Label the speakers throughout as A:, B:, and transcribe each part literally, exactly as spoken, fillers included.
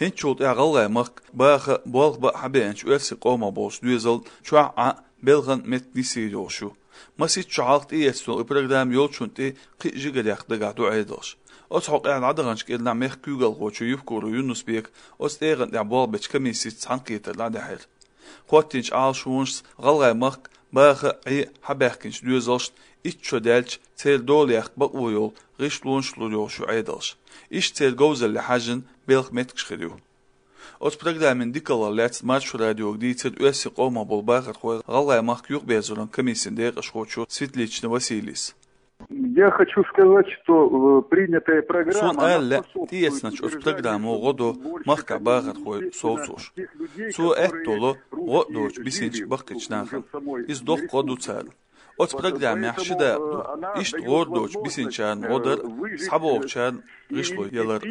A: هنشوط أغلى مك باخ بالغ بحبينش وأرسي قوما بوش دوزل شوع بلغن مت نسيدوشو مسيت شعلت إيه سو البرنامج يوتشون تي قيجي قد يخدق عدو عيدوش أصحق يعني عدغنش كيلنا ميخ كوغل غوشو يفكرو يونس بيك أستيغن دعبال بيش كميسيت سانقيت لعدحيل خواتينش عال شونش غلغي مك باخ عي حباكينش دوزلش إتشو دالش تيل دوليخ بقويول غيش لونش لوريوشو عيدوش إيش تيل جوزل لحاجن بيلخ متكش خديو أوت برنامج ديكالا لات ماتش راديو جديد أسي قوما بالباخر خوي غلغي مك يوق بيزولن كميسين ديق أشخوتشو Светличный Василис.
B: Я хочу сказать, что принятая программа...
A: Сон әлі тиеснач өз программу ғоду маққа бағыр қой соусуш. Су әт толы ғодуч бисенч баққичнағын. Из доқ ғоду цәл. От программе яқшыда ишт ғодуч бисенчан ғодар сабоқчан ғишлу елар.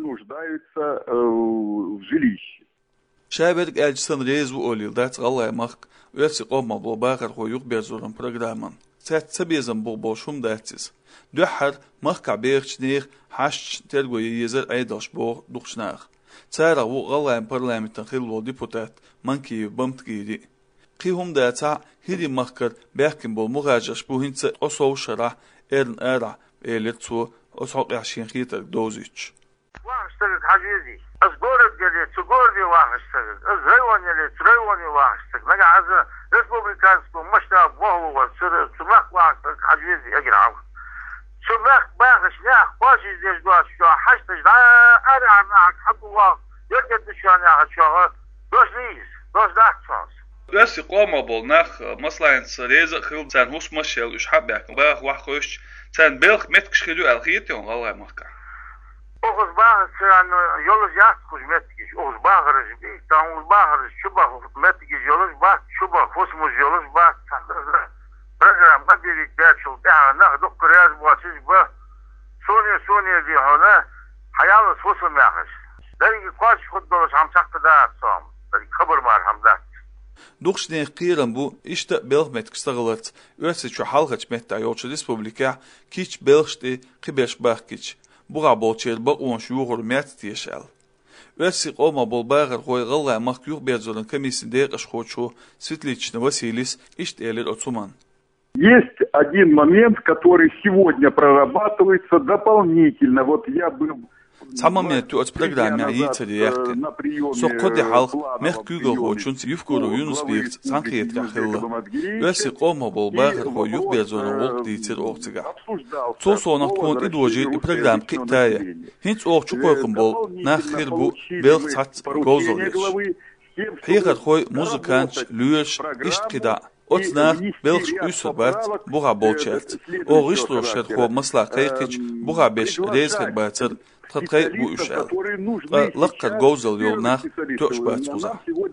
A: Шәберг әлчісан резу олил дәц ғалай мақ өсі қома бұл бағыр қой юқ берзорын программан. سات سبيزن بوبوشوم داتيس دوحر مخكع بيرش نير حاش تلقو ييزر ايداش بو دوخشناخ تسارا و غلاين برلامنتن خيلو ديبوتات منكي بمتقيدي قيهم داتا هيدي مخكر بيحكم بو مغاجش بو هنس اصو شرح ارن ارع ايلتسو اصحق عشين خيطر دوزيش
C: واحشتغل حجيزي أصبورت قلت سقوري واحشتغل أزريواني اللي تريواني واحشتغل نقع عزا ريسبوبليكانسكو مشتاب وهو والسر سماق واحشتغل حجيزي أقرأ سماق باغش ناخ باشي زيش دواش شو حشتج لا أرع معك حق الله يرقد شو ناخ شو دوش ليز دوش داخت شانس
A: Верси قوما بول ناخ مثلا سريزة خيل تان هوس مشيل إيش حبك باغ واحخوش تان بيلخ متكش خدو الخيتيون غالي مكا
C: Oğuz bağırsan yolu yaz kuş metkiş. Oğuz bağırız bir tam oğuz bağırız şuba metkiş yolu bak şuba fosmos yolu bak. Program kaderik derçul daha ne doktor yaz bu açız bu. Sonya Sonya diye ona hayalı fosum yakış. Dergi kaç kuddoş hamçakta da atsam. Dergi haber var hamda.
A: Duxne qiran bu işte belg metkistagalat. Öse şu halgaç metta yolçu respublika kiç belgsti qibeş bakkiç. بغا بولشيل بقون شيوخر مات تيشال واسي قوما بالباغر خوي غلا مخيوخ بيزولن كميسين ديق اشخوتشو Светличный Василис ишт элер оцуман.
B: Есть один момент, который сегодня прорабатывается дополнительно. Вот я был...
A: Tamamıyla tüot programı ayıtı diyektin. Soqqodi halk meh kügül hoçun yufkuru Yunus bir sankiyet rahilla. Ösi qoma bol bağır ho yuq bezonun oq diyitir oqtiga. Sol sonak tuğun idoji program qittaya. Hinç oqçu qoyqın bol naxir bu belq sat gozol yeş. Qiqat xoy muzikanç lüyeş işt qida. Otnaq belq üsur bat buğa bolçelt. O qışlu şer ho masla qayqiç buğa beş rezgir batır. تتخي بو إشعال لقد جوزل يولناخ تؤش باتسوزا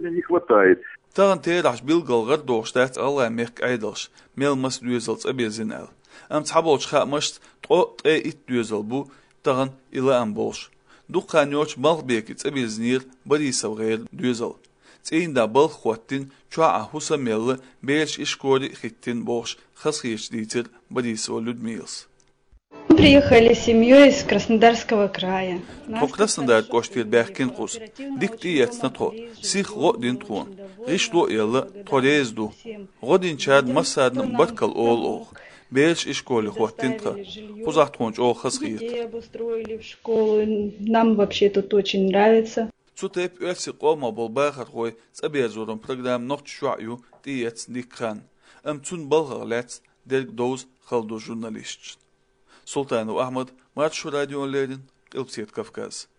A: تغن تيرعش بيلغل غر دوشتات الله ميخ عيدلش ميل مس دوزلت أبيزين أل أم تحبوش خاق مشت تقو تقي إت دوزل بو تغن إلا أم بولش دوقا نيوش مالغ بيكت أبيزنير بريسا وغير دوزل تين دا بل خواتين شوعا حسا ميل بيلش إشكوري خيتين بوش خسخيش ديتر بريسا ولودميلس
D: Приехали с семьей из Краснодарского края.
A: По Краснодар коштир бахкин кус. Дикти яцна то. Сих годин тун. Ришло елла торезду. Годин чад масадн баткал ол ох. Бельш и школе хватинка. Хузах тунч о хасхит.
D: Детей обустроили в школу. Нам вообще тут очень нравится.
A: Цутеп ösi qoma bol baxar qoy sabezurun program nocht shuayu tiyets dikhan. Am tun balghalat del doz khaldo jurnalist. Султанов Ахмад, Матшу радио Лерин, Элпсет Кавказ.